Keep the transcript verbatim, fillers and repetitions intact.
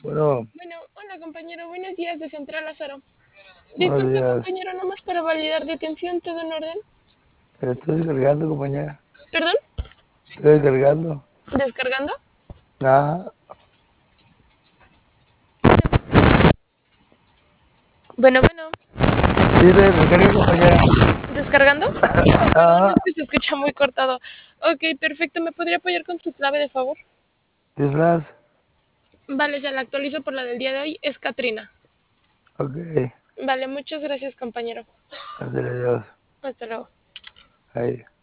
Bueno, Bueno, hola compañero, buenos días de Central Lázaro. buenos Disculpe días. compañero, nomás para validar detención, ¿todo en orden? Estoy descargando, compañera. ¿Perdón? Estoy descargando. ¿Descargando? Ah, Bueno, bueno, sí, estoy descargando, compañera. ¿descargando? Perdón, Ah, es que se escucha muy cortado. Ok, perfecto, ¿me podría apoyar con su clave de favor? disfraz. Vale, se la actualizo por la del día de hoy, es Katrina. Ok. Vale, muchas gracias compañero. Ándale, Dios. Hasta luego. Ahí.